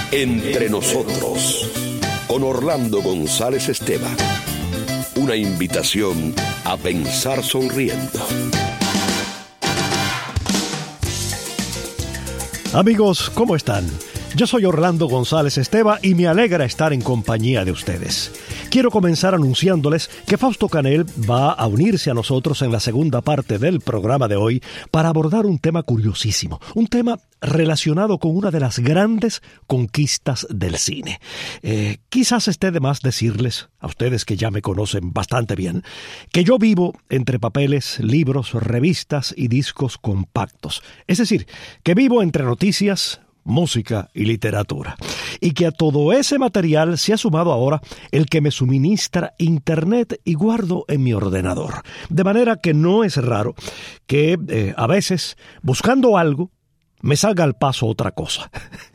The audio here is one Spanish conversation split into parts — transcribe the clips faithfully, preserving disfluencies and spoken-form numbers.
Entre nosotros, con Orlando González Esteban. Una invitación a pensar sonriendo. Amigos, ¿cómo están? Yo soy Orlando González Esteban y me alegra estar en compañía de ustedes. Quiero comenzar anunciándoles que Fausto Canel va a unirse a nosotros en la segunda parte del programa de hoy para abordar un tema curiosísimo, un tema relacionado con una de las grandes conquistas del cine. Eh, quizás esté de más decirles, a ustedes que ya me conocen bastante bien, que yo vivo entre papeles, libros, revistas y discos compactos. Es decir, que vivo entre noticias, música y literatura. Y que a todo ese material se ha sumado ahora el que me suministra internet y guardo en mi ordenador. De manera que no es raro que eh, a veces, buscando algo, me salga al paso otra cosa.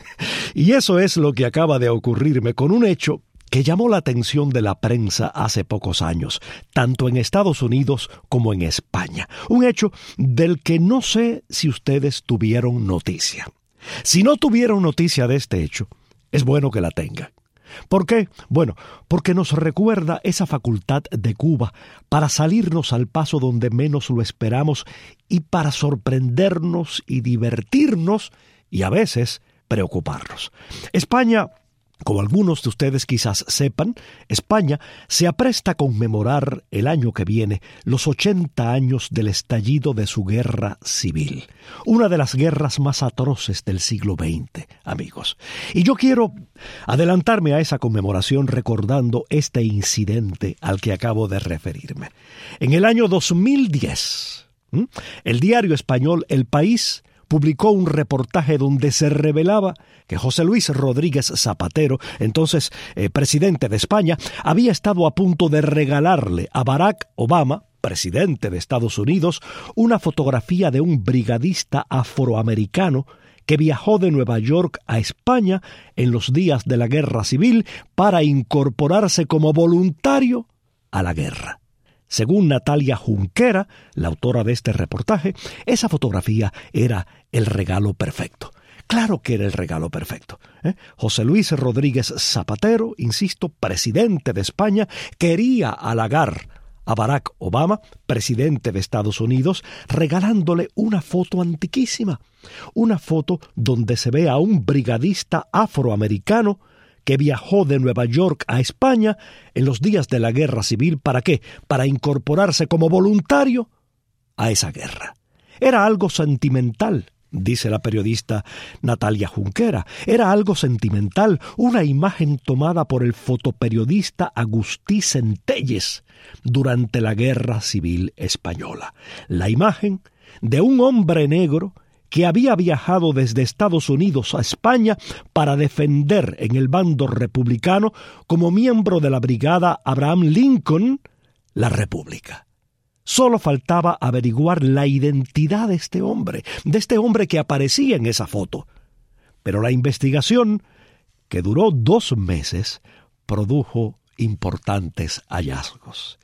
Y eso es lo que acaba de ocurrirme con un hecho que llamó la atención de la prensa hace pocos años, tanto en Estados Unidos como en España. Un hecho del que no sé si ustedes tuvieron noticia. Si no tuvieron noticia de este hecho, es bueno que la tengan. ¿Por qué? Bueno, porque nos recuerda esa facultad de Cuba para salirnos al paso donde menos lo esperamos y para sorprendernos y divertirnos y a veces preocuparnos. España, como algunos de ustedes quizás sepan, España se apresta a conmemorar el año que viene los ochenta años del estallido de su guerra civil, una de las guerras más atroces del siglo veinte, amigos. Y yo quiero adelantarme a esa conmemoración recordando este incidente al que acabo de referirme. En el año dos mil diez, ¿m? el diario español El País publicó un reportaje donde se revelaba que José Luis Rodríguez Zapatero, entonces eh, presidente de España, había estado a punto de regalarle a Barack Obama, presidente de Estados Unidos, una fotografía de un brigadista afroamericano que viajó de Nueva York a España en los días de la Guerra Civil para incorporarse como voluntario a la guerra. Según Natalia Junquera, la autora de este reportaje, esa fotografía era el regalo perfecto. Claro que era el regalo perfecto. ¿eh? José Luis Rodríguez Zapatero, insisto, presidente de España, quería halagar a Barack Obama, presidente de Estados Unidos, regalándole una foto antiquísima. Una foto donde se ve a un brigadista afroamericano que viajó de Nueva York a España en los días de la Guerra Civil. ¿Para qué? Para incorporarse como voluntario a esa guerra. Era algo sentimental, dice la periodista Natalia Junquera. Era algo sentimental, una imagen tomada por el fotoperiodista Agustí Centelles durante la Guerra Civil Española. La imagen de un hombre negro que había viajado desde Estados Unidos a España para defender en el bando republicano, como miembro de la brigada Abraham Lincoln, la República. Solo faltaba averiguar la identidad de este hombre, de este hombre que aparecía en esa foto. Pero la investigación, que duró dos meses, produjo importantes hallazgos.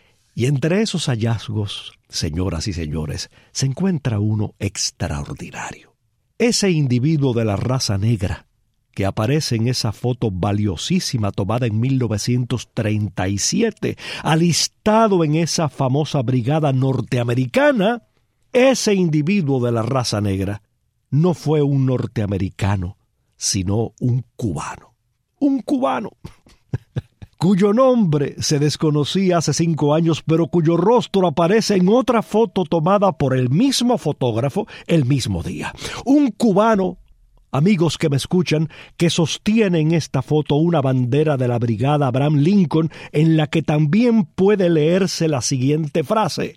Y entre esos hallazgos, señoras y señores, se encuentra uno extraordinario. Ese individuo de la raza negra que aparece en esa foto valiosísima tomada en mil novecientos treinta y siete, alistado en esa famosa brigada norteamericana, ese individuo de la raza negra no fue un norteamericano, sino un cubano. Un cubano. Cuyo nombre se desconocía hace cinco años, pero cuyo rostro aparece en otra foto tomada por el mismo fotógrafo el mismo día. Un cubano, amigos que me escuchan, que sostiene en esta foto una bandera de la brigada Abraham Lincoln, en la que también puede leerse la siguiente frase: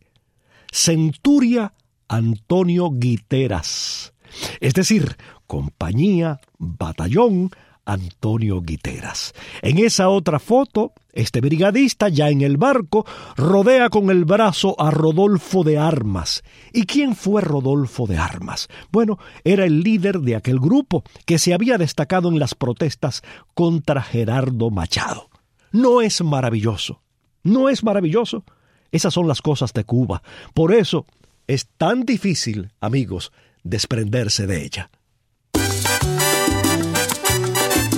Centuria Antonio Guiteras. Es decir, compañía, batallón, Antonio Guiteras. En esa otra foto, este brigadista, ya en el barco, rodea con el brazo a Rodolfo de Armas. ¿Y quién fue Rodolfo de Armas? Bueno, era el líder de aquel grupo que se había destacado en las protestas contra Gerardo Machado. ¿No es maravilloso? ¿No es maravilloso? Esas son las cosas de Cuba. Por eso es tan difícil, amigos, desprenderse de ella.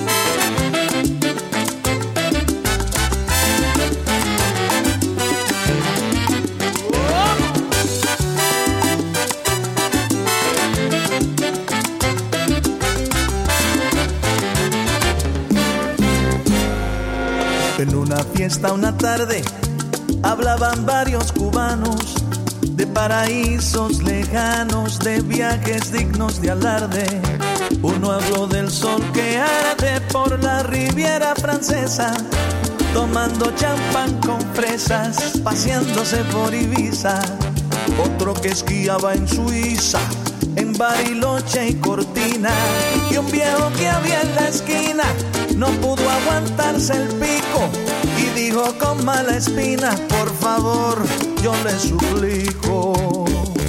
fiesta una tarde hablaban varios cubanos de paraísos lejanos, de viajes dignos de alarde. Uno habló del sol que arde por la Riviera Francesa, tomando champán con fresas, paseándose por Ibiza. Otro que esquiaba en Suiza, en Bariloche y Cortina. Y un viejo que había en la esquina no pudo aguantarse el pico y dijo con mala espina: por favor, yo le suplico,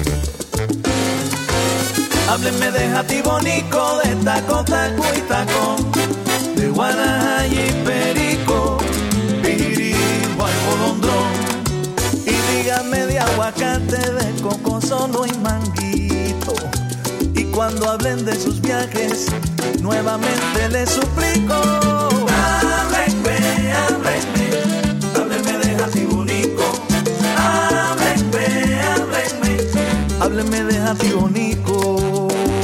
hábleme de Jatibonico, de taco, taco y tacón, de Guanaja y Perico, Pirijo al Bolondrón. Y dígame de aguacate, de coco solo y manguito. Y cuando hablen de sus viajes, nuevamente les suplico: háblenme, háblenme, háblenme de Jatibonico. Háblenme, háblenme, háblenme de Jatibonico.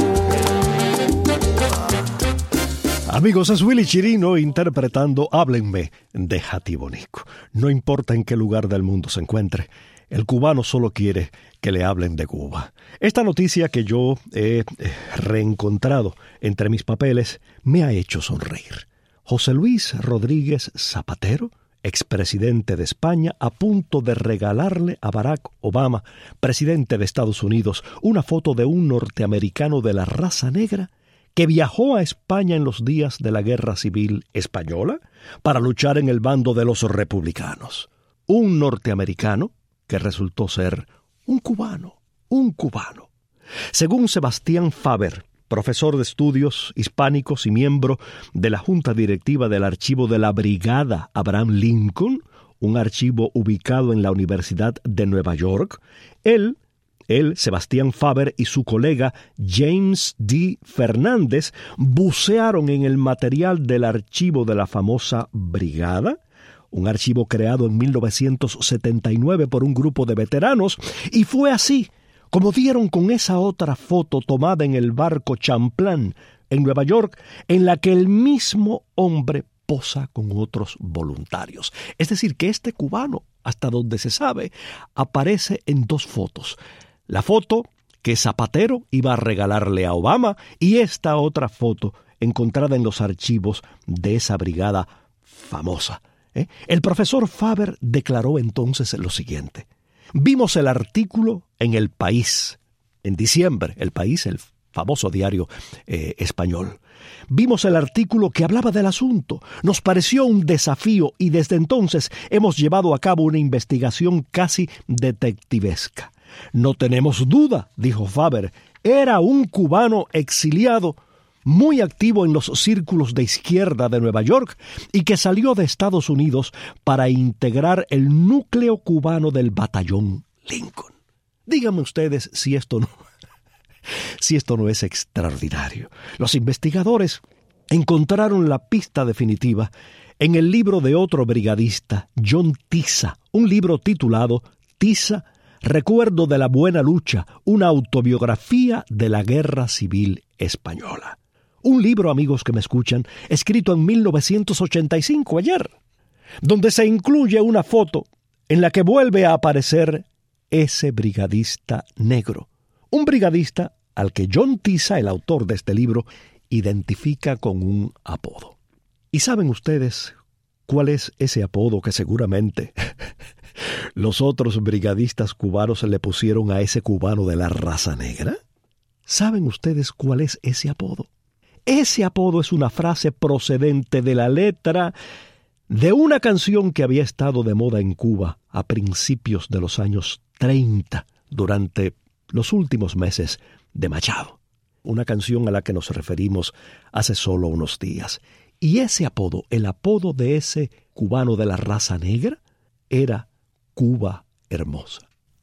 Amigos, es Willy Chirino interpretando Háblenme de Jatibonico. No importa en qué lugar del mundo se encuentre, el cubano solo quiere que le hablen de Cuba. Esta noticia que yo he reencontrado entre mis papeles me ha hecho sonreír. José Luis Rodríguez Zapatero, expresidente de España, a punto de regalarle a Barack Obama, presidente de Estados Unidos, una foto de un norteamericano de la raza negra que viajó a España en los días de la Guerra Civil Española para luchar en el bando de los republicanos. Un norteamericano que resultó ser un cubano, un cubano. Según Sebastián Faber, profesor de estudios hispánicos y miembro de la Junta Directiva del Archivo de la Brigada Abraham Lincoln, un archivo ubicado en la Universidad de Nueva York, él Él, Sebastián Faber y su colega James D. Fernández bucearon en el material del archivo de la famosa Brigada, un archivo creado en mil novecientos setenta y nueve por un grupo de veteranos, y fue así como dieron con esa otra foto tomada en el barco Champlain, en Nueva York, en la que el mismo hombre posa con otros voluntarios. Es decir, que este cubano, hasta donde se sabe, aparece en dos fotos. La foto que Zapatero iba a regalarle a Obama y esta otra foto encontrada en los archivos de esa brigada famosa. ¿eh? El profesor Faber declaró entonces lo siguiente: vimos el artículo en El País, en diciembre, El País, el famoso diario eh, español. Vimos el artículo que hablaba del asunto, nos pareció un desafío y desde entonces hemos llevado a cabo una investigación casi detectivesca. No tenemos duda, dijo Faber, era un cubano exiliado, muy activo en los círculos de izquierda de Nueva York y que salió de Estados Unidos para integrar el núcleo cubano del batallón Lincoln. Díganme ustedes si esto no, si esto no es extraordinario. Los investigadores encontraron la pista definitiva en el libro de otro brigadista, John Tiza, un libro titulado Tiza, Recuerdo de la Buena Lucha, una autobiografía de la Guerra Civil Española. Un libro, amigos que me escuchan, escrito en mil novecientos ochenta y cinco, ayer, donde se incluye una foto en la que vuelve a aparecer ese brigadista negro. Un brigadista al que John Tiza, el autor de este libro, identifica con un apodo. ¿Y saben ustedes cuál es ese apodo que seguramente los otros brigadistas cubanos le pusieron a ese cubano de la raza negra? ¿Saben ustedes cuál es ese apodo? Ese apodo es una frase procedente de la letra de una canción que había estado de moda en Cuba a principios de los años treinta, durante los últimos meses de Machado. Una canción a la que nos referimos hace solo unos días. Y ese apodo, el apodo de ese cubano de la raza negra, era Cuba Hermosa.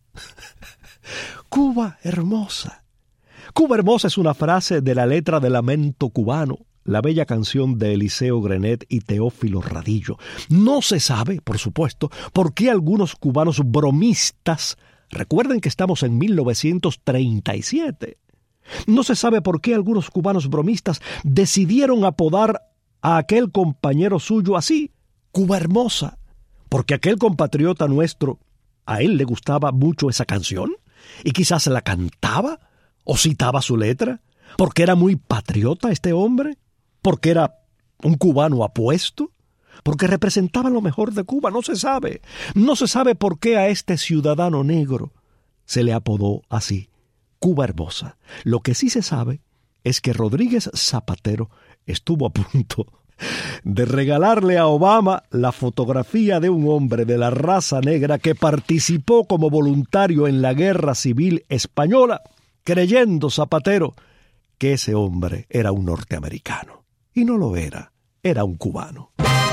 Cuba Hermosa. Cuba Hermosa es una frase de la letra de Lamento Cubano, la bella canción de Eliseo Grenet y Teófilo Radillo. No se sabe, por supuesto, por qué algunos cubanos bromistas, recuerden que estamos en mil novecientos treinta y siete, no se sabe por qué algunos cubanos bromistas decidieron apodar a aquel compañero suyo así, Cuba Hermosa, porque aquel compatriota nuestro, a él le gustaba mucho esa canción, y quizás la cantaba o citaba su letra, porque era muy patriota este hombre, porque era un cubano apuesto, porque representaba lo mejor de Cuba. No se sabe, no se sabe por qué a este ciudadano negro se le apodó así, Cuba Hermosa. Lo que sí se sabe es que Rodríguez Zapatero estuvo a punto de regalarle a Obama la fotografía de un hombre de la raza negra que participó como voluntario en la Guerra Civil Española, creyendo Zapatero que ese hombre era un norteamericano. Y no lo era, era un cubano.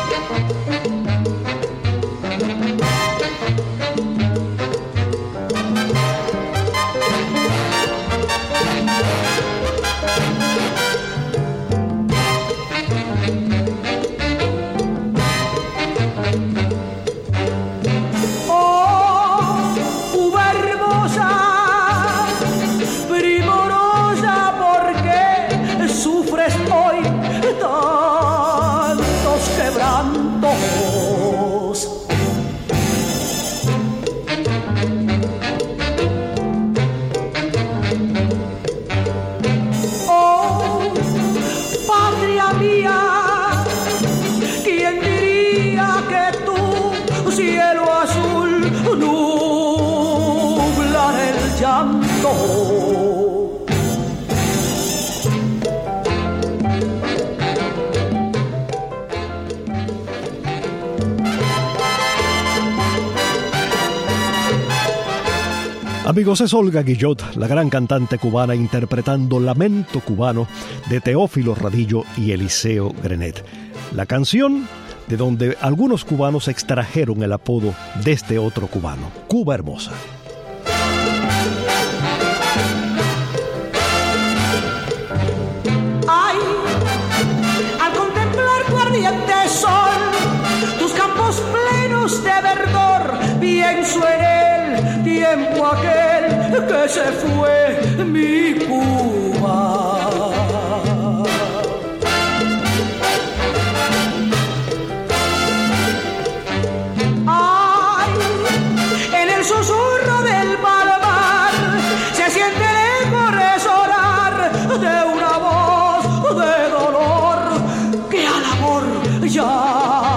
Amigos, es Olga Guillot, la gran cantante cubana, interpretando Lamento Cubano de Teófilo Radillo y Eliseo Grenet. La canción de donde algunos cubanos extrajeron el apodo de este otro cubano, Cuba Hermosa. Ay, al contemplar tu ardiente sol, tus campos plenos de verdor, pienso en el tiempo aquel que se fue mi Cuba. Ay, en el susurro del palmar se siente el eco resonar de una voz de dolor que al amor ya.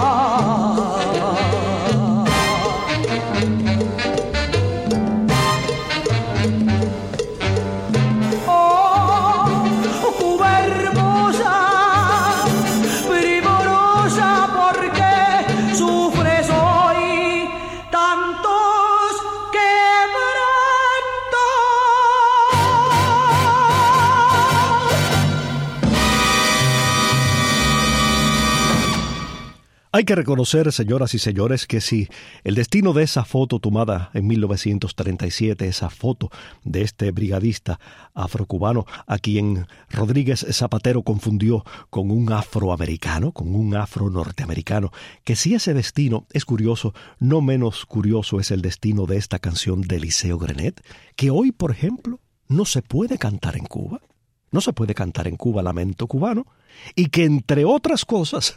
Hay que reconocer, señoras y señores, que si el destino de esa foto tomada en mil novecientos treinta y siete, esa foto de este brigadista afrocubano a quien Rodríguez Zapatero confundió con un afroamericano, con un afro-norteamericano, que si ese destino es curioso, no menos curioso es el destino de esta canción de Eliseo Grenet, que hoy, por ejemplo, no se puede cantar en Cuba. No se puede cantar en Cuba Lamento Cubano, y que, entre otras cosas,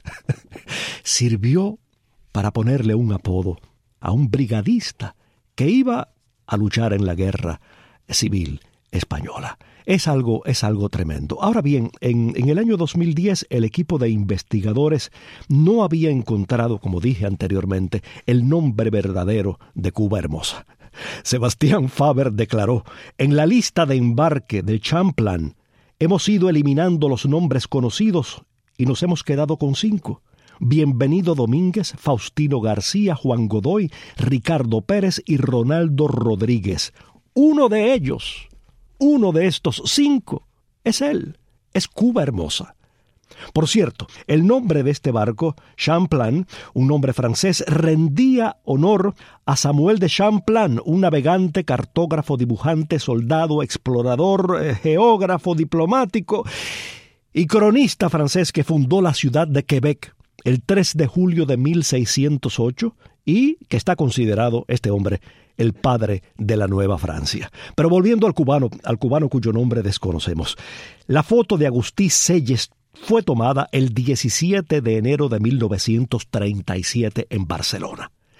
sirvió para ponerle un apodo a un brigadista que iba a luchar en la Guerra Civil Española. Es algo, es algo tremendo. Ahora bien, en, en el año dos mil diez, el equipo de investigadores no había encontrado, como dije anteriormente, el nombre verdadero de Cuba Hermosa. Sebastián Faber declaró: en la lista de embarque de Champlain, hemos ido eliminando los nombres conocidos y nos hemos quedado con cinco. Bienvenido Domínguez, Faustino García, Juan Godoy, Ricardo Pérez y Ronaldo Rodríguez. Uno de ellos, uno de estos cinco, es él, es Cuba Hermosa. Por cierto, el nombre de este barco, Champlain, un nombre francés, rendía honor a Samuel de Champlain, un navegante, cartógrafo, dibujante, soldado, explorador, eh, geógrafo, diplomático y cronista francés que fundó la ciudad de Quebec el tres de julio de mil seiscientos ocho y que está considerado, este hombre, el padre de la Nueva Francia. Pero volviendo al cubano, al cubano cuyo nombre desconocemos. La foto de Agustí Selles fue tomada el diecisiete de enero de mil novecientos treinta y siete en Barcelona.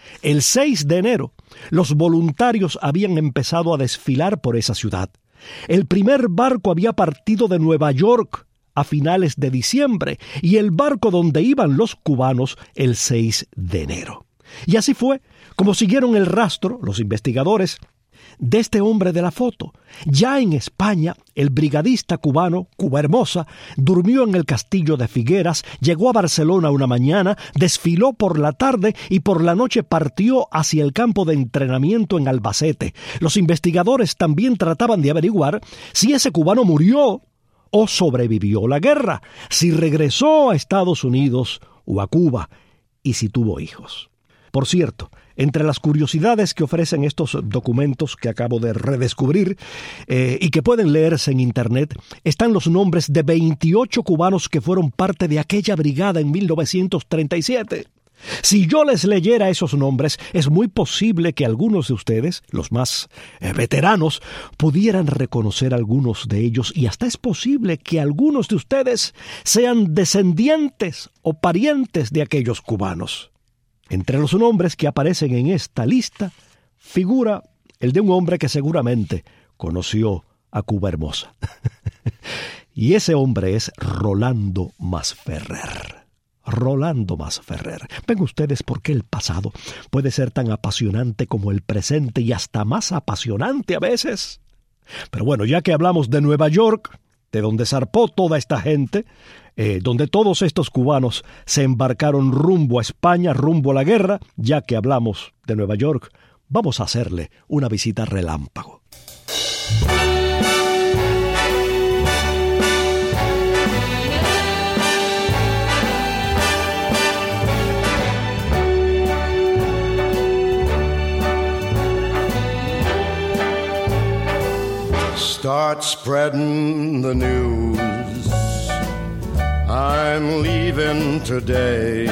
El seis de enero, los voluntarios habían empezado a desfilar por esa ciudad. El primer barco había partido de Nueva York a finales de diciembre y el barco donde iban los cubanos el seis de enero. Y así fue como siguieron el rastro los investigadores de este hombre de la foto. Ya en España, el brigadista cubano Cuba Hermosa durmió en el castillo de Figueras, llegó a Barcelona una mañana, desfiló por la tarde y por la noche partió hacia el campo de entrenamiento en Albacete. Los investigadores también trataban de averiguar si ese cubano murió o sobrevivió la guerra, si regresó a Estados Unidos o a Cuba y si tuvo hijos. Por cierto, entre las curiosidades que ofrecen estos documentos que acabo de redescubrir eh, y que pueden leerse en Internet, están los nombres de veintiocho cubanos que fueron parte de aquella brigada en mil novecientos treinta y siete. Si yo les leyera esos nombres, es muy posible que algunos de ustedes, los más eh, veteranos, pudieran reconocer algunos de ellos y hasta es posible que algunos de ustedes sean descendientes o parientes de aquellos cubanos. Entre los nombres que aparecen en esta lista figura el de un hombre que seguramente conoció a Cuba Hermosa. Y ese hombre es Rolando Masferrer. Rolando Masferrer. Ven ustedes por qué el pasado puede ser tan apasionante como el presente y hasta más apasionante a veces. Pero bueno, ya que hablamos de Nueva York, de donde zarpó toda esta gente, eh, donde todos estos cubanos se embarcaron rumbo a España, rumbo a la guerra, ya que hablamos de Nueva York, vamos a hacerle una visita relámpago. Start spreading the news. I'm leaving today.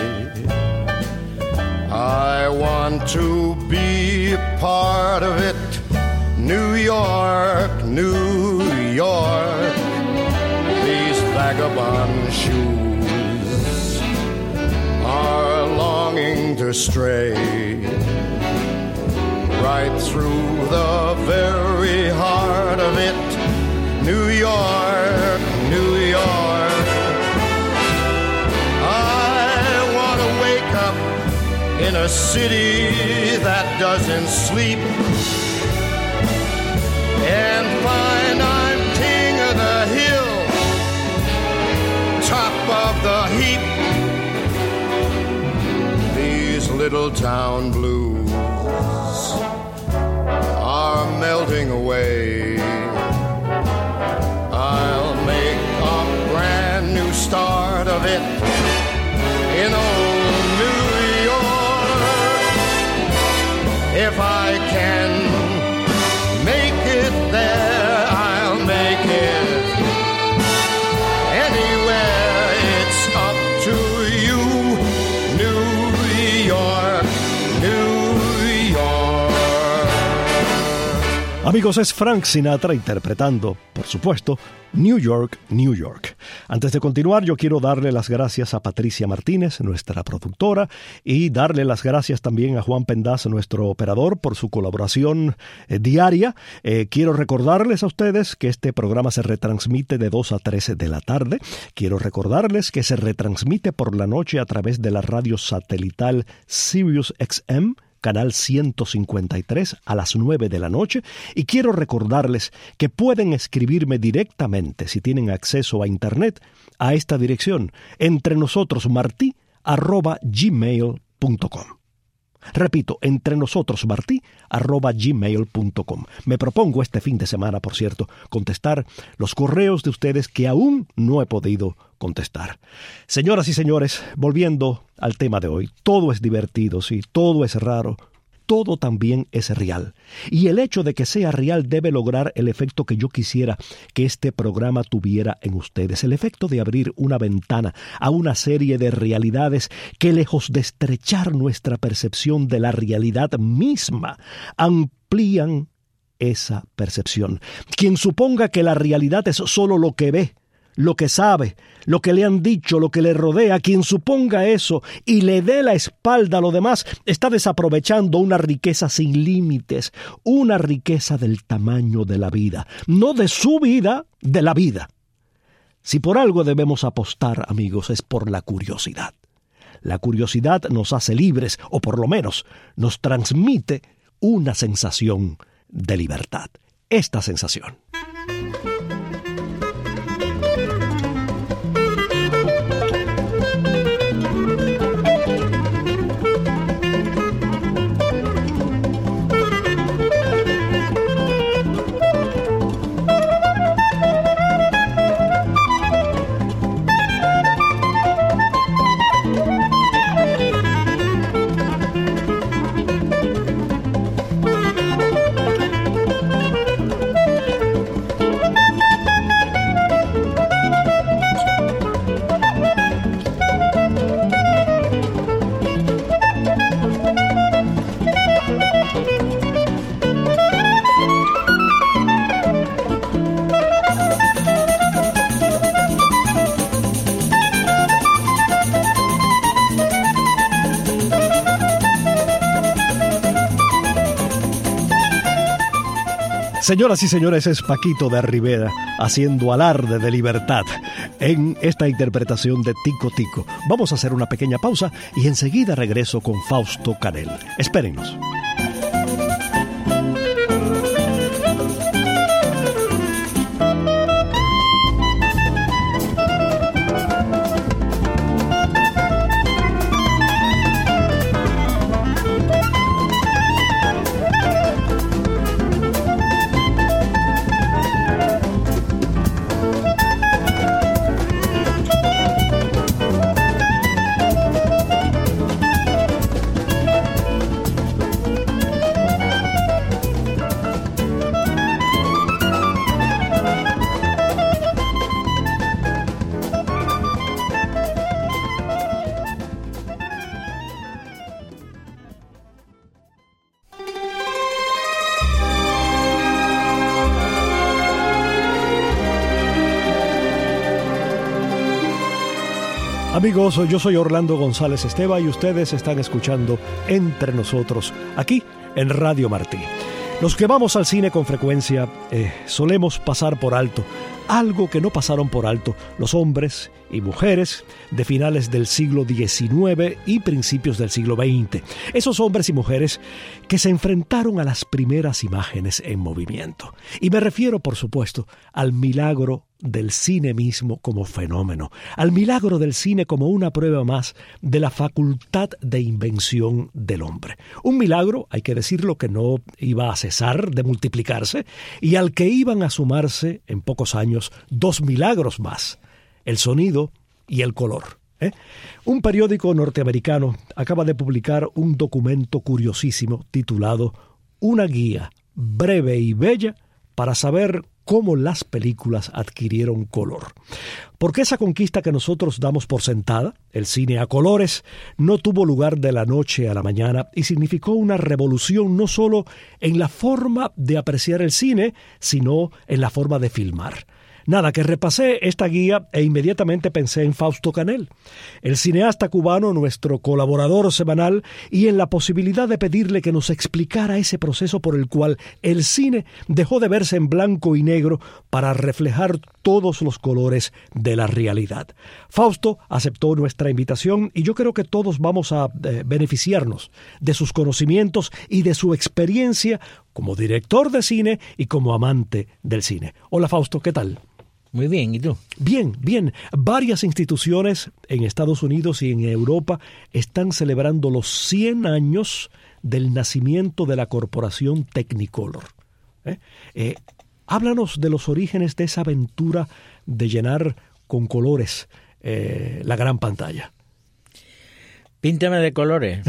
I want to be a part of it. New York, New York. These vagabond shoes are longing to stray right through the very heart of it. New York, New York. I want to wake up in a city that doesn't sleep and find I'm king of the hill, top of the heap. These little town blues are melting away. I'll make a brand new start of it in old New York. If I can make it there, I'll make it anywhere. It's up to you, New York, New York. Amigos, es Frank Sinatra interpretando, por supuesto, New York, New York. Antes de continuar, yo quiero darle las gracias a Patricia Martínez, nuestra productora, y darle las gracias también a Juan Pendaz, nuestro operador, por su colaboración eh, diaria. Eh, quiero recordarles a ustedes que este programa se retransmite de dos a tres de la tarde. Quiero recordarles que se retransmite por la noche a través de la radio satelital Sirius X M, canal ciento cincuenta y tres a las nueve de la noche, y quiero recordarles que pueden escribirme directamente, si tienen acceso a internet, a esta dirección, entrenosotros.martí arroba gmail punto com. Repito, entrenosotros.martí arroba gmail punto com. Me propongo este fin de semana, por cierto, contestar los correos de ustedes que aún no he podido contestar. Señoras y señores, volviendo al tema de hoy, todo es divertido, sí, todo es raro, todo también es real. Y el hecho de que sea real debe lograr el efecto que yo quisiera que este programa tuviera en ustedes. El efecto de abrir una ventana a una serie de realidades que, lejos de estrechar nuestra percepción de la realidad misma, amplían esa percepción. Quien suponga que la realidad es solo lo que ve, lo que sabe, lo que le han dicho, lo que le rodea. Quien suponga eso y le dé la espalda a lo demás, está desaprovechando una riqueza sin límites, una riqueza del tamaño de la vida, no de su vida, de la vida. Si por algo debemos apostar, amigos, es por la curiosidad. La curiosidad nos hace libres, o por lo menos nos transmite una sensación de libertad. Esta sensación. Señoras y señores, es Paquito de Rivera haciendo alarde de libertad en esta interpretación de Tico Tico. Vamos a hacer una pequeña pausa y enseguida regreso con Fausto Canel. Espérennos. Amigos, yo soy Orlando González Esteva y ustedes están escuchando Entre Nosotros, aquí en Radio Martí. Los que vamos al cine con frecuencia eh, solemos pasar por alto algo que no pasaron por alto los hombres y mujeres de finales del siglo diecinueve y principios del siglo veinte. Esos hombres y mujeres que se enfrentaron a las primeras imágenes en movimiento. Y me refiero, por supuesto, al milagro del cine mismo como fenómeno, al milagro del cine como una prueba más de la facultad de invención del hombre. Un milagro, hay que decirlo, que no iba a cesar de multiplicarse y al que iban a sumarse en pocos años dos milagros más: el sonido y el color. ¿eh? Un periódico norteamericano acaba de publicar un documento curiosísimo titulado Una guía breve y bella para saber cómo las películas adquirieron color. Porque esa conquista que nosotros damos por sentada, el cine a colores, no tuvo lugar de la noche a la mañana y significó una revolución no solo en la forma de apreciar el cine, sino en la forma de filmar. Nada, que repasé esta guía e inmediatamente pensé en Fausto Canel, el cineasta cubano, nuestro colaborador semanal, y en la posibilidad de pedirle que nos explicara ese proceso por el cual el cine dejó de verse en blanco y negro para reflejar todos los colores de la realidad. Fausto aceptó nuestra invitación y yo creo que todos vamos a eh, beneficiarnos de sus conocimientos y de su experiencia como director de cine y como amante del cine. Hola Fausto, ¿qué tal? Muy bien, ¿y tú? Bien, bien. Varias instituciones en Estados Unidos y en Europa están celebrando los cien años del nacimiento de la corporación Technicolor. ¿Eh? Eh, háblanos de los orígenes de esa aventura de llenar con colores eh, la gran pantalla. Píntame de colores.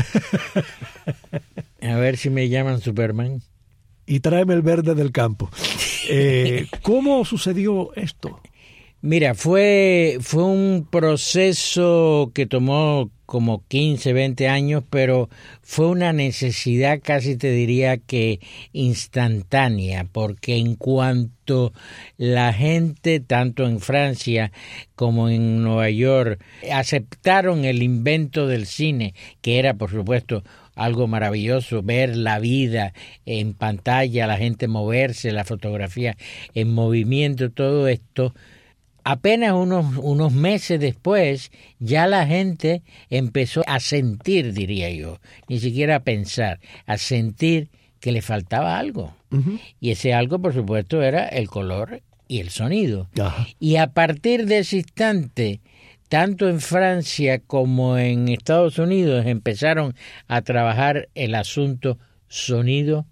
A ver si me llaman Superman. Y tráeme el verde del campo. Eh, ¿Cómo sucedió esto? Mira, fue, fue un proceso que tomó como quince, veinte años, pero fue una necesidad casi te diría que instantánea, porque en cuanto la gente, tanto en Francia como en Nueva York, aceptaron el invento del cine, que era por supuesto algo maravilloso, ver la vida en pantalla, la gente moverse, la fotografía en movimiento, todo esto. Apenas unos, unos meses después, ya la gente empezó a sentir, diría yo, ni siquiera a pensar, a sentir que le faltaba algo. Uh-huh. Y ese algo, por supuesto, era el color y el sonido. Uh-huh. Y a partir de ese instante, tanto en Francia como en Estados Unidos empezaron a trabajar el asunto sonido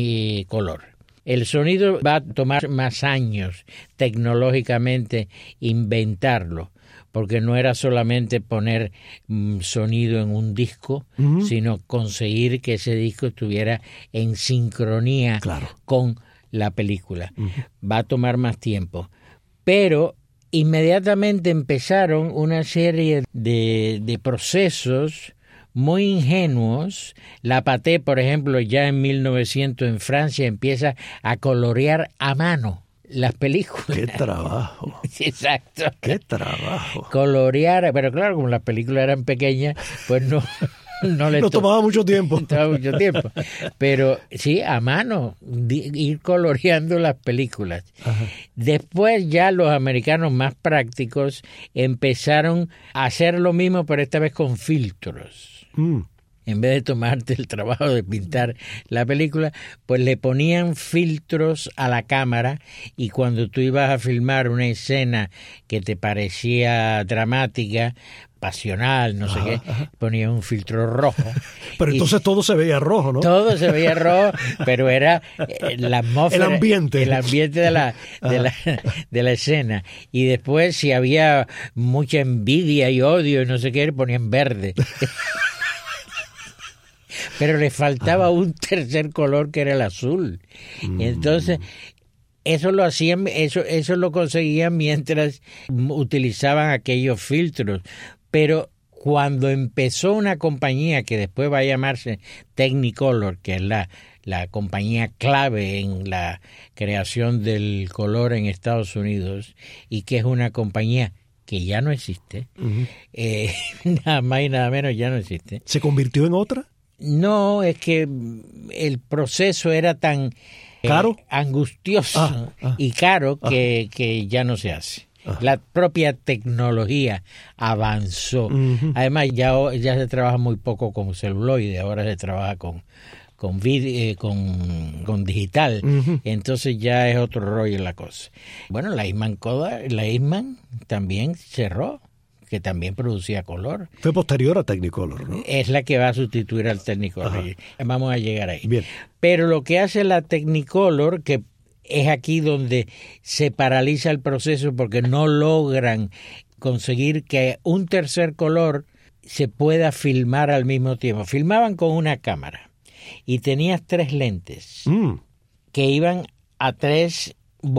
y color. El sonido va a tomar más años tecnológicamente inventarlo, porque no era solamente poner mm, sonido en un disco, uh-huh. sino conseguir que ese disco estuviera en sincronía claro. con la película. Uh-huh. Va a tomar más tiempo. Pero inmediatamente empezaron una serie de, de procesos muy ingenuos. La Pathé, por ejemplo, ya en mil novecientos en Francia empieza a colorear a mano las películas. ¡Qué trabajo! Exacto. ¡Qué trabajo! Colorear, pero claro, como las películas eran pequeñas, pues no... No, le no to- tomaba mucho tiempo. tomaba mucho tiempo. Pero sí, a mano, di- ir coloreando las películas. Ajá. Después ya los americanos más prácticos empezaron a hacer lo mismo, pero esta vez con filtros. Mm. En vez de tomarte el trabajo de pintar la película, pues le ponían filtros a la cámara y cuando tú ibas a filmar una escena que te parecía dramática, pasional, no ajá, sé qué, ajá. ponía un filtro rojo. Pero entonces todo se veía rojo, ¿no? Todo se veía rojo, pero era la atmósfera, el ambiente, el ambiente de la, de la de la escena. Y después, si había mucha envidia y odio y no sé qué, ponían verde. Pero le faltaba ajá. un tercer color que era el azul. Mm. Entonces eso lo hacían, eso, eso lo conseguían mientras utilizaban aquellos filtros. Pero cuando empezó una compañía que después va a llamarse Technicolor, que es la, la compañía clave en la creación del color en Estados Unidos, y que es una compañía que ya no existe, uh-huh. eh, nada más y nada menos ya no existe. ¿Se convirtió en otra? No, es que el proceso era tan ¿Caro? Eh, angustioso ah, ah, y caro que, ah. que ya no se hace. Ah. La propia tecnología avanzó. Uh-huh. Además, ya, ya se trabaja muy poco con celuloide, ahora se trabaja con con, video, con, con digital. Uh-huh. Entonces ya es otro rollo la cosa. Bueno, la Eastman Kodak, la Eastman también cerró, que también producía color. Fue posterior a Technicolor, ¿no? Es la que va a sustituir al Technicolor. Ajá. Vamos a llegar ahí. Bien. Pero lo que hace la Technicolor, que es aquí donde se paraliza el proceso porque no logran conseguir que un tercer color se pueda filmar al mismo tiempo. Filmaban con una cámara y tenías tres lentes mm. que iban a tres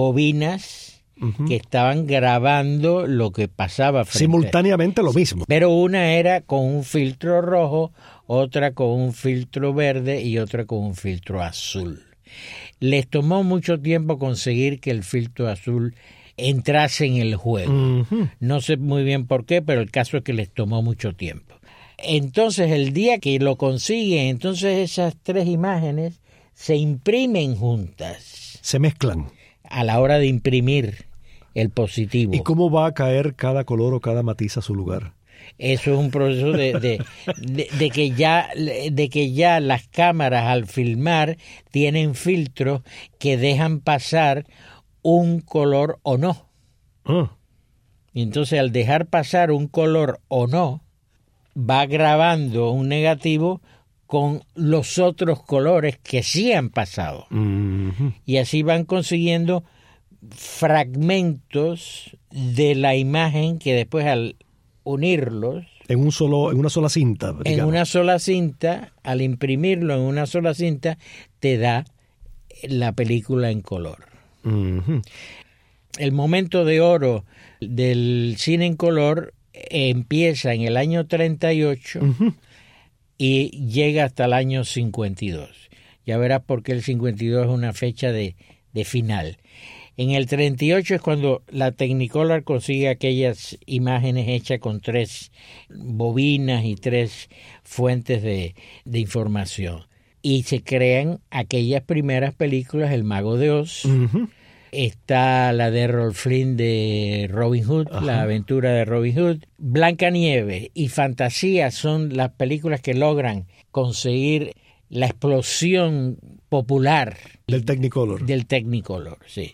bobinas uh-huh. que estaban grabando lo que pasaba frente. Simultáneamente lo mismo. Pero una era con un filtro rojo, otra con un filtro verde y otra con un filtro azul. Les tomó mucho tiempo conseguir que el filtro azul entrase en el juego. Uh-huh. No sé muy bien por qué, pero el caso es que les tomó mucho tiempo. Entonces, el día que lo consiguen, entonces esas tres imágenes se imprimen juntas. Se mezclan. A la hora de imprimir el positivo. ¿Y cómo va a caer cada color o cada matiz a su lugar? Eso es un proceso de, de, de, de, que ya, de que ya las cámaras al filmar tienen filtros que dejan pasar un color o no. Oh. Y entonces al dejar pasar un color o no, va grabando un negativo con los otros colores que sí han pasado. Mm-hmm. Y así van consiguiendo fragmentos de la imagen que después al unirlos en un solo en una sola cinta, digamos. En una sola cinta, al imprimirlo en una sola cinta, te da la película en color. Uh-huh. el momento de oro del cine en color empieza en el año treinta y ocho uh-huh. y llega hasta el año cincuenta y dos. Ya verás por qué el cincuenta y dos es una fecha de, de final. En el treinta y ocho es cuando la Technicolor consigue aquellas imágenes hechas con tres bobinas y tres fuentes de, de información. Y se crean aquellas primeras películas, El Mago de Oz, uh-huh. está la de Errol Flynn de Robin Hood, Ajá. la aventura de Robin Hood. Blancanieves y Fantasía son las películas que logran conseguir la explosión popular. Del Technicolor. Del Technicolor, sí.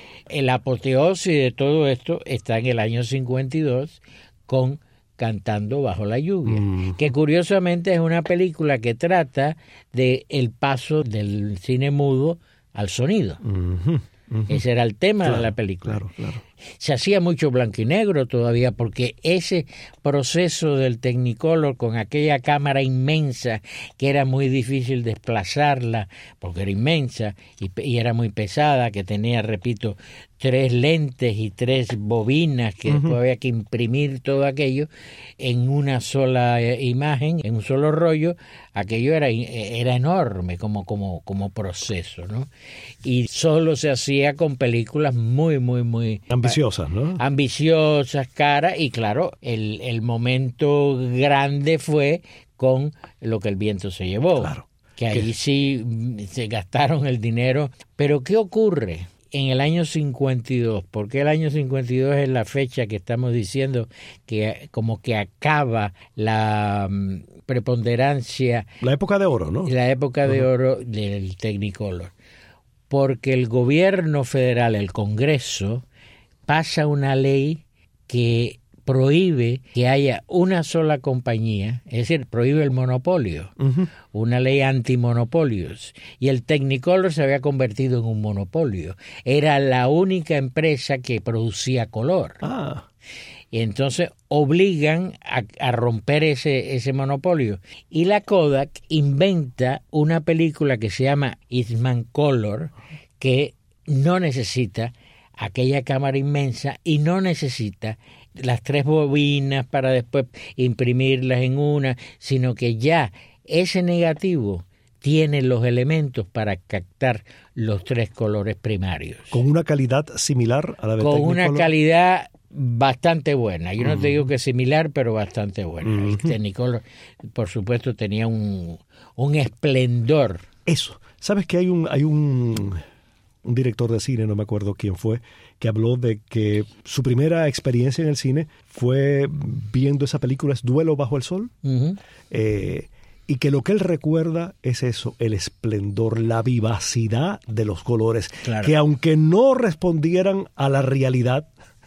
El apoteosis de todo esto está en el año cincuenta y dos con Cantando bajo la lluvia, mm. que curiosamente es una película que trata de el paso del cine mudo al sonido. Mm-hmm. Uh-huh. Ese era el tema claro, de la película. Claro, claro. Se hacía mucho blanco y negro todavía porque ese proceso del Technicolor con aquella cámara inmensa que era muy difícil desplazarla porque era inmensa y, y era muy pesada, que tenía, repito, tres lentes y tres bobinas que uh-huh. después había que imprimir todo aquello en una sola imagen, en un solo rollo. Aquello era, era enorme como, como, como proceso, ¿no? Y solo se hacía con películas muy, muy, muy... ambiciosas, ¿no? Ambiciosas, caras, y claro, el, el momento grande fue con Lo que el viento se llevó. Claro. Que ahí ¿Qué? sí se gastaron el dinero. Pero ¿qué ocurre? En el año cincuenta y dos, porque el año cincuenta y dos es la fecha que estamos diciendo que como que acaba la um, preponderancia. La época de oro, ¿no? La época uh-huh. de oro del Technicolor. Porque el gobierno federal, el Congreso, pasa una ley que prohíbe que haya una sola compañía, es decir, prohíbe el monopolio, uh-huh. una ley antimonopolios, y el Technicolor se había convertido en un monopolio. Era la única empresa que producía color. Ah. Y entonces obligan a, a romper ese, ese monopolio. Y la Kodak inventa una película que se llama Eastman Color, que no necesita aquella cámara inmensa y no necesita las tres bobinas para después imprimirlas en una, sino que ya ese negativo tiene los elementos para captar los tres colores primarios. ¿Con una calidad similar a la de Con Technicolor? Una calidad bastante buena. Yo no uh-huh. te digo que similar, pero bastante buena. Uh-huh. El Technicolor, por supuesto, tenía un, un esplendor. Eso. ¿Sabes que hay un... hay un... un director de cine, no me acuerdo quién fue, que habló de que su primera experiencia en el cine fue viendo esa película, es Duelo bajo el sol, uh-huh. eh, y que lo que él recuerda es eso, el esplendor, la vivacidad de los colores, claro. que aunque no respondieran a la realidad,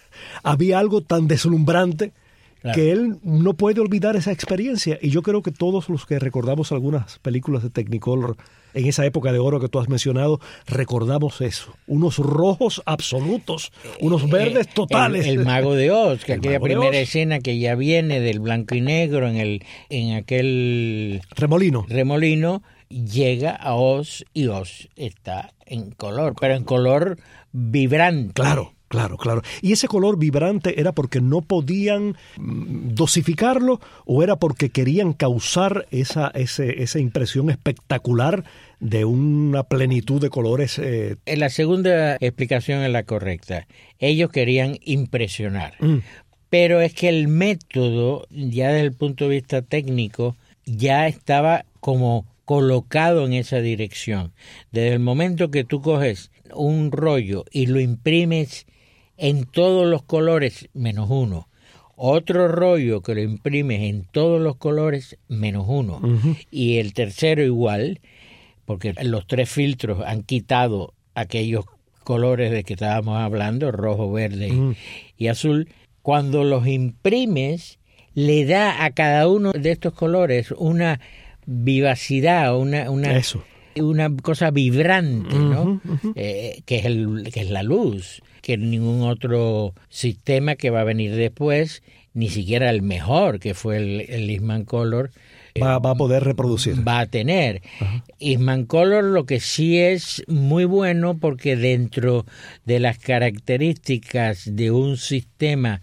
había algo tan deslumbrante claro. que él no puede olvidar esa experiencia. Y yo creo que todos los que recordamos algunas películas de Technicolor en esa época de oro que tú has mencionado, recordamos eso. Unos rojos absolutos, unos verdes totales. El, el Mago de Oz, que el aquella Mago primera escena que ya viene del blanco y negro en el en aquel remolino. remolino, llega a Oz y Oz está en color, pero en color vibrante. Claro. Claro, claro. ¿Y ese color vibrante era porque no podían dosificarlo o era porque querían causar esa, ese, esa impresión espectacular de una plenitud de colores? Eh... La segunda explicación es la correcta. Ellos querían impresionar. Mm. Pero es que el método, ya desde el punto de vista técnico, ya estaba como colocado en esa dirección. Desde el momento que tú coges un rollo y lo imprimes en todos los colores menos uno, otro rollo que lo imprimes en todos los colores menos uno, uh-huh. y el tercero igual, porque los tres filtros han quitado aquellos colores de que estábamos hablando, rojo, verde uh-huh. y, y azul. Cuando los imprimes, le da a cada uno de estos colores una vivacidad, una, una, Eso. una cosa vibrante, uh-huh, ¿no? Uh-huh. Eh, que es el, que es la luz, que ningún otro sistema que va a venir después ni siquiera el mejor que fue el, el Eastman Color va, va a poder reproducir. Va a tener. Ajá. Eastman Color lo que sí es muy bueno porque dentro de las características de un sistema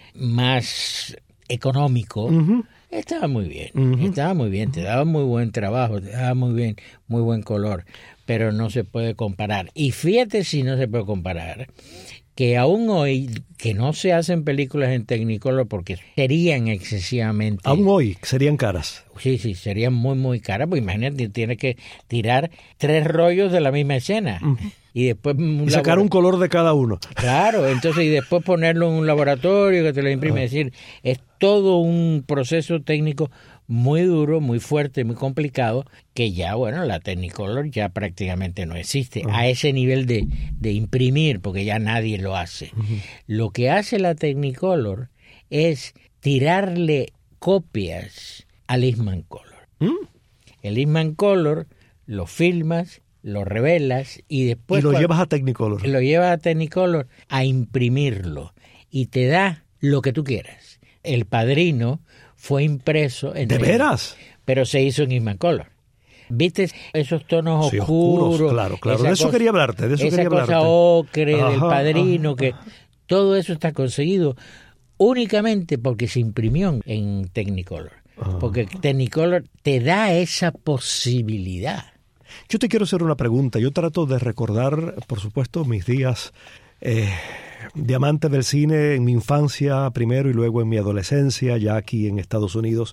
más económico, uh-huh. estaba muy bien, uh-huh. estaba muy bien, te daba muy buen trabajo, te daba muy bien, muy buen color, pero no se puede comparar. Y fíjate si no se puede comparar, que aún hoy, que no se hacen películas en Technicolor porque serían excesivamente... Aún hoy serían caras. Sí, sí, serían muy, muy caras, pues imagínate, tienes que tirar tres rollos de la misma escena. Uh-huh. Y después un y sacar labor... un color de cada uno. Claro, entonces y después ponerlo en un laboratorio que te lo imprime. Uh-huh. Es decir, es todo un proceso técnico muy duro, muy fuerte, muy complicado, que ya, bueno, la Technicolor ya prácticamente no existe uh-huh. a ese nivel de, de imprimir, porque ya nadie lo hace. Uh-huh. Lo que hace la Technicolor es tirarle copias al Eastman Color. ¿Mm? El Eastman Color lo filmas, lo revelas y después... Y lo llevas a Technicolor. Lo llevas a Technicolor a imprimirlo y te da lo que tú quieras. El Padrino fue impreso en... ¿De veras? Pero se hizo en Eastman Color. ¿Viste esos tonos sí, oscuros? oscuros? Claro, claro. De eso cosa, quería hablarte, de eso esa quería cosa hablarte. ocre ajá, del Padrino, ajá, que ajá. todo eso está conseguido únicamente porque se imprimió en Technicolor. Ajá. Porque Technicolor te da esa posibilidad. Yo te quiero hacer una pregunta. Yo trato de recordar, por supuesto, mis días eh, de amante del cine en mi infancia primero y luego en mi adolescencia, ya aquí en Estados Unidos.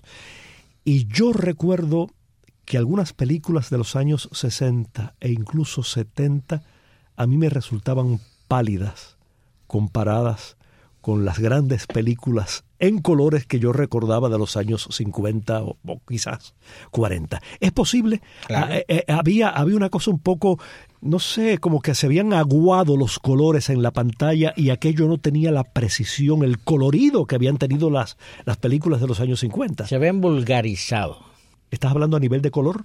Y yo recuerdo que algunas películas de los años sesenta e incluso setenta a mí me resultaban pálidas comparadas con las grandes películas en colores que yo recordaba de los años cincuenta o, o quizás cuarenta. ¿Es posible? Claro. Ah, eh, había, había una cosa un poco, no sé, como que se habían aguado los colores en la pantalla y aquello no tenía la precisión, el colorido que habían tenido las, las películas de los años cincuenta. Se habían vulgarizado. ¿Estás hablando a nivel de color?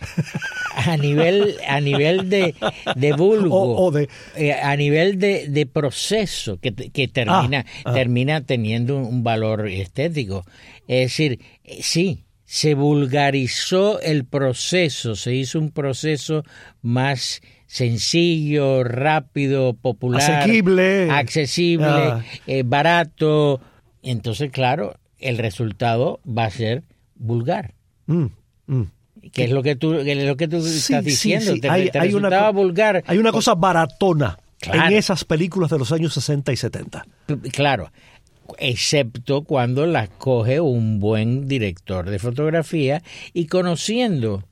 A nivel a nivel de, de vulgo, o, o de... Eh, a nivel de, de proceso que, que termina, ah, ah. termina teniendo un valor estético. Es decir, sí, se vulgarizó el proceso, se hizo un proceso más sencillo, rápido, popular, asequible, accesible, ah. eh, barato. Entonces, claro, el resultado va a ser vulgar. Mm, mm. ¿Qué es lo que tú, es lo que tú sí, estás diciendo? Sí, sí. Te, hay, te hay resultaba una, vulgar. Hay una cosa baratona claro. en esas películas de los años sesenta y setenta. Claro, excepto cuando las coge un buen director de fotografía y conociendo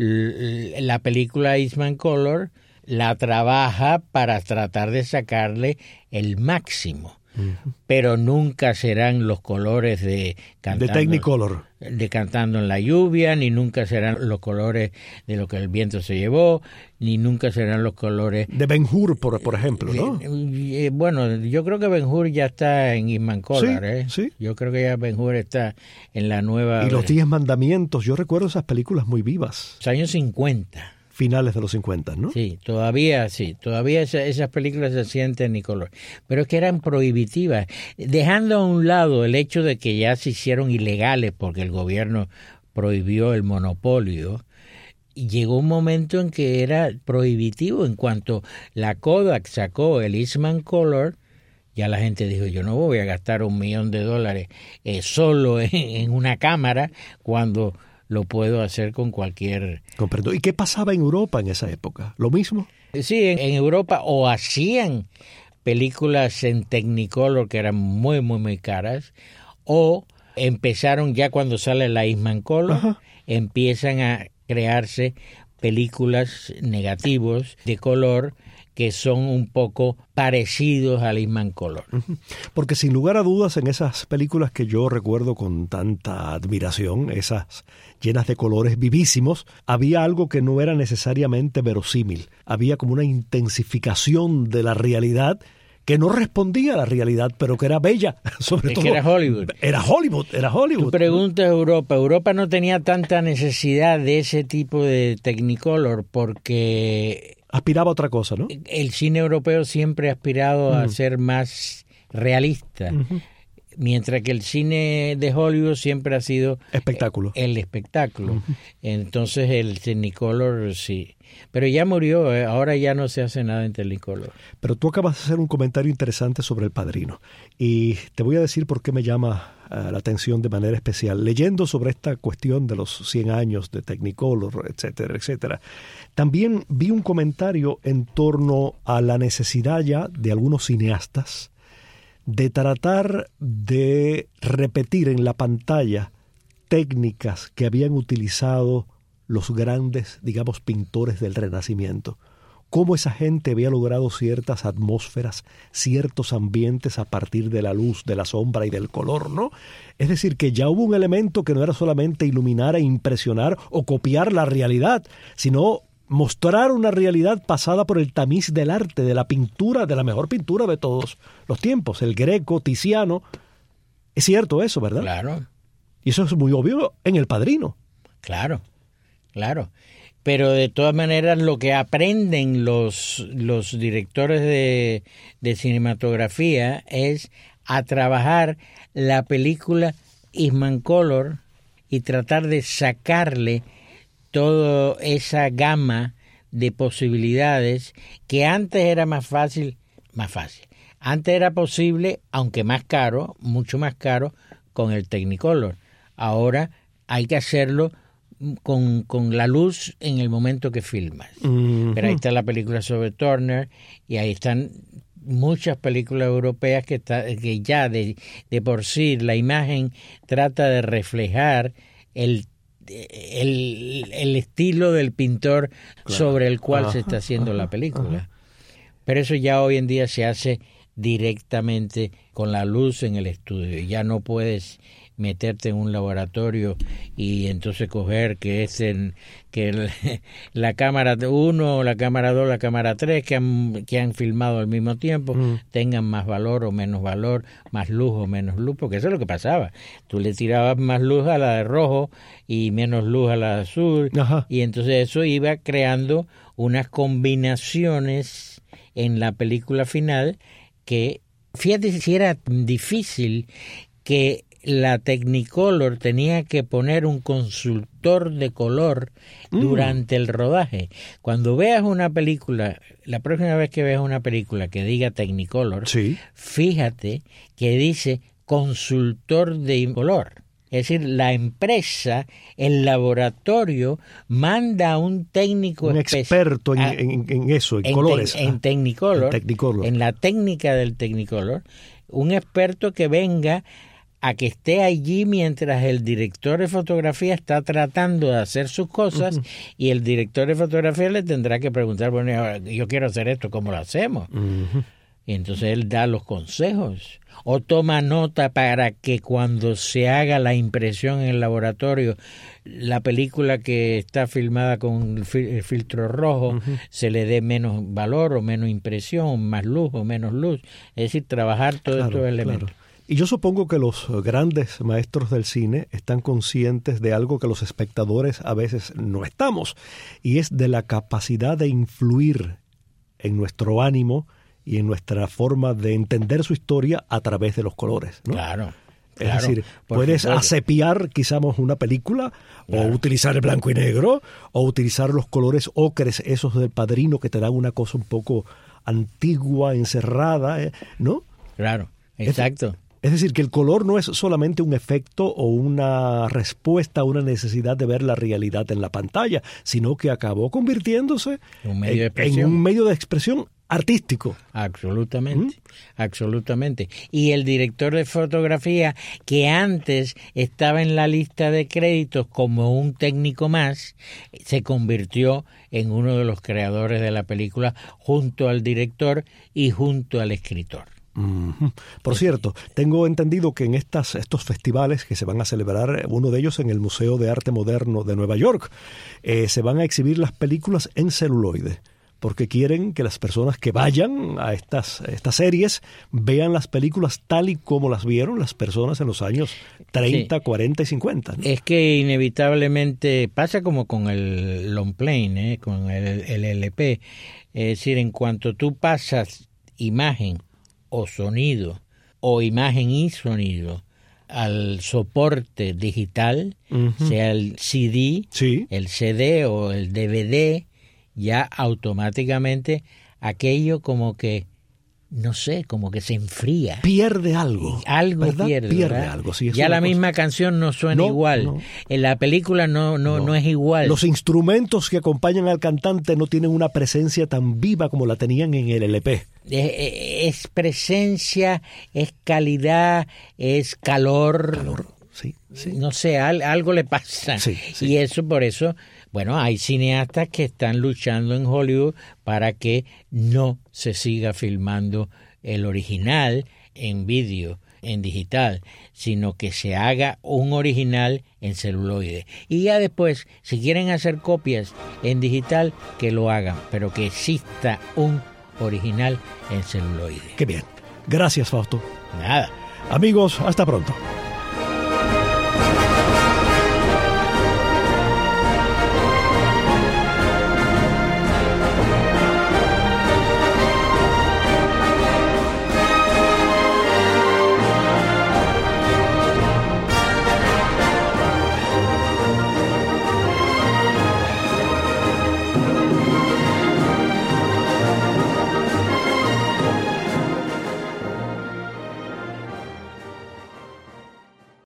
la película Eastman Color, la trabaja para tratar de sacarle el máximo. Uh-huh. Pero nunca serán los colores de cantando, de Technicolor, de cantando en la lluvia, ni nunca serán los colores de lo que el viento se llevó, ni nunca serán los colores de Ben-Hur, por, por ejemplo, ¿no? Eh, eh, bueno, yo creo que Ben-Hur ya está en Eastman Color, sí, ¿eh? Sí. Yo creo que ya Ben-Hur está en la nueva. Y los Diez Mandamientos, yo recuerdo esas películas muy vivas. Los años cincuenta. Finales de los cincuenta, ¿no? Sí, todavía, sí, todavía esa, esas películas se hacían en Technicolor, pero es que eran prohibitivas, dejando a un lado el hecho de que ya se hicieron ilegales porque el gobierno prohibió el monopolio. Llegó un momento en que era prohibitivo. En cuanto la Kodak sacó el Eastman Color, ya la gente dijo, yo no voy a gastar un millón de dólares eh, solo en, en una cámara cuando lo puedo hacer con cualquier... Comprendo. ¿Y qué pasaba en Europa en esa época? ¿Lo mismo? Sí, en, en Europa o hacían películas en Technicolor que eran muy, muy, muy caras, o empezaron ya cuando sale la Eastman Color, ajá, empiezan a crearse películas negativos de color que son un poco parecidos al Eastman Color. Porque sin lugar a dudas en esas películas que yo recuerdo con tanta admiración, esas llenas de colores vivísimos, había algo que no era necesariamente verosímil. Había como una intensificación de la realidad que no respondía a la realidad, pero que era bella, sobre es todo. Que era Hollywood. Era Hollywood, era Hollywood. Tú preguntas a Europa. Europa no tenía tanta necesidad de ese tipo de Technicolor porque... aspiraba a otra cosa, ¿no? El cine europeo siempre ha aspirado uh-huh. a ser más realista. Uh-huh. Mientras que el cine de Hollywood siempre ha sido espectáculo. El, el espectáculo. Uh-huh. Entonces el Technicolor sí. Pero ya murió, eh. ahora ya no se hace nada en Technicolor. Pero tú acabas de hacer un comentario interesante sobre El Padrino. Y te voy a decir por qué me llama uh, la atención de manera especial. Leyendo sobre esta cuestión de los cien años de Technicolor, etcétera, etcétera, también vi un comentario en torno a la necesidad ya de algunos cineastas de tratar de repetir en la pantalla técnicas que habían utilizado los grandes, digamos, pintores del Renacimiento. Cómo esa gente había logrado ciertas atmósferas, ciertos ambientes a partir de la luz, de la sombra y del color, ¿no? Es decir, que ya hubo un elemento que no era solamente iluminar e impresionar o copiar la realidad, sino mostrar una realidad pasada por el tamiz del arte, de la pintura, de la mejor pintura de todos los tiempos, el Greco, Tiziano. Es cierto eso, ¿verdad? Claro. Y eso es muy obvio en El Padrino. Claro, claro. Pero de todas maneras lo que aprenden los, los directores de, de cinematografía es a trabajar la película Ismancolor y tratar de sacarle toda esa gama de posibilidades que antes era más fácil, más fácil. Antes era posible, aunque más caro, mucho más caro, con el Technicolor. Ahora hay que hacerlo con, con la luz en el momento que filmas. Uh-huh. Pero ahí está la película sobre Turner y ahí están muchas películas europeas que, está, que ya de, de por sí la imagen trata de reflejar el El, el estilo del pintor, claro, sobre el cual ajá, se está haciendo ajá, la película. Ajá. Pero eso ya hoy en día se hace directamente con la luz en el estudio. Ya no puedes meterte en un laboratorio y entonces coger que es en, que el, la cámara uno, la cámara dos, la cámara tres que han, que han filmado al mismo tiempo mm. tengan más valor o menos valor, más luz o menos luz, porque eso es lo que pasaba. Tú le tirabas más luz a la de rojo y menos luz a la de azul. Ajá. Y entonces eso iba creando unas combinaciones en la película final que, fíjate si era difícil que la Technicolor tenía que poner un consultor de color mm. durante el rodaje. Cuando veas una película, la próxima vez que veas una película que diga Technicolor, sí. fíjate que dice consultor de color. Es decir, la empresa, el laboratorio, manda a un técnico... Un experto en, a, en, en eso, en, en colores. Te, en, Technicolor, en Technicolor. En la técnica del Technicolor. Un experto que venga a que esté allí mientras el director de fotografía está tratando de hacer sus cosas uh-huh. y el director de fotografía le tendrá que preguntar, bueno, yo quiero hacer esto, ¿cómo lo hacemos? Uh-huh. Y entonces él da los consejos o toma nota para que cuando se haga la impresión en el laboratorio, la película que está filmada con el filtro rojo uh-huh. se le dé menos valor o menos impresión, más luz o menos luz. Es decir, trabajar todos claro, estos elementos. Claro. Y yo supongo que los grandes maestros del cine están conscientes de algo que los espectadores a veces no estamos, y es de la capacidad de influir en nuestro ánimo y en nuestra forma de entender su historia a través de los colores, ¿no? Claro. Es claro, decir, puedes supuesto. acepiar quizás una película claro. o utilizar el blanco y negro o utilizar los colores ocres, esos del Padrino que te dan una cosa un poco antigua, encerrada, ¿no? Claro, exacto. Es, Es decir, que el color no es solamente un efecto o una respuesta a una necesidad de ver la realidad en la pantalla, sino que acabó convirtiéndose un medio de en, en un medio de expresión artístico. Absolutamente, ¿Mm? absolutamente. Y el director de fotografía, que antes estaba en la lista de créditos como un técnico más, se convirtió en uno de los creadores de la película junto al director y junto al escritor. Uh-huh. Por cierto, tengo entendido que en estas, estos festivales que se van a celebrar, uno de ellos en el Museo de Arte Moderno de Nueva York, eh, se van a exhibir las películas en celuloide, porque quieren que las personas que vayan a estas, estas series vean las películas tal y como las vieron las personas en los años treinta, sí. cuarenta y cincuenta, ¿no? Es que inevitablemente pasa como con el long plane, ¿eh? Con el, el L P. Es decir, en cuanto tú pasas imagen o sonido o imagen y sonido al soporte digital, uh-huh. sea el C D, sí. el C D o el D V D, ya automáticamente aquello como que, no sé, como que se enfría. Pierde algo. Algo ¿verdad? pierde. Pierde ¿verdad? algo, sí. Ya la cosa. misma canción no suena no, igual. No. En la película no, no, no. no es igual. Los instrumentos que acompañan al cantante no tienen una presencia tan viva como la tenían en el L P. Es, es presencia, es calidad, es calor. Calor, sí. sí. No sé, al, algo le pasa. Sí, sí. Y eso por eso, bueno, hay cineastas que están luchando en Hollywood para que no se siga filmando el original en vídeo, en digital, sino que se haga un original en celuloide. Y ya después, si quieren hacer copias en digital, que lo hagan, pero que exista un original en celuloide. Qué bien. Gracias, Fausto. Nada. Amigos, hasta pronto.